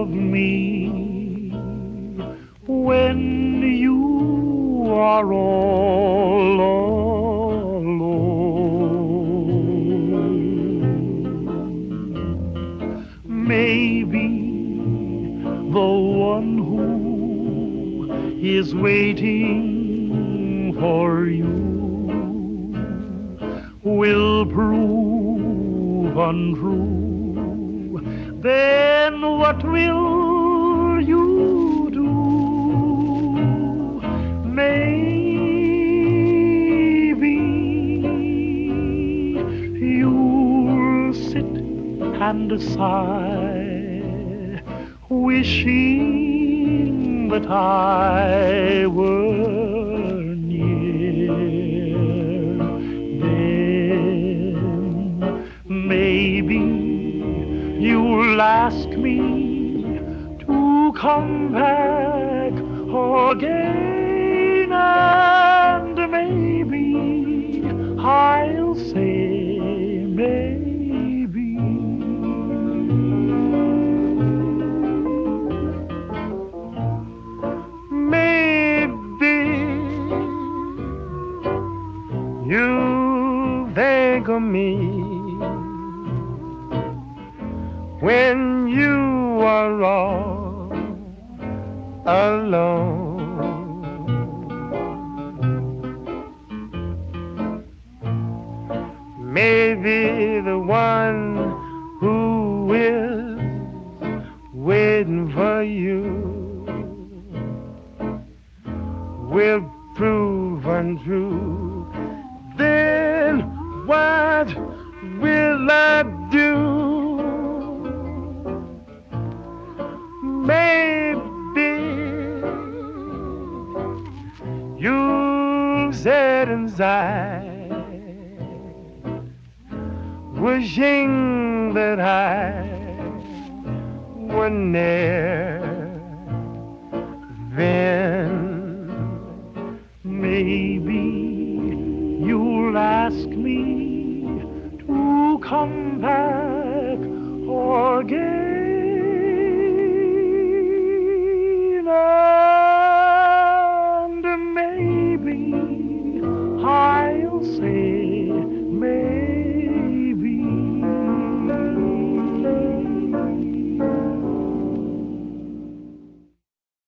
of me when you are all alone. Maybe the one who is waiting for you will prove untrue. Then what will you do? Maybe you'll sit and sigh, wishing that I were near. Then maybe you'll ask me to come back again, and maybe I'll say maybe. Maybe you think of me when you are all alone. Maybe the one who is waiting for you will prove untrue. Then what will I do? Maybe you sit inside, wishing that I were near. Then maybe you'll ask me to come back again.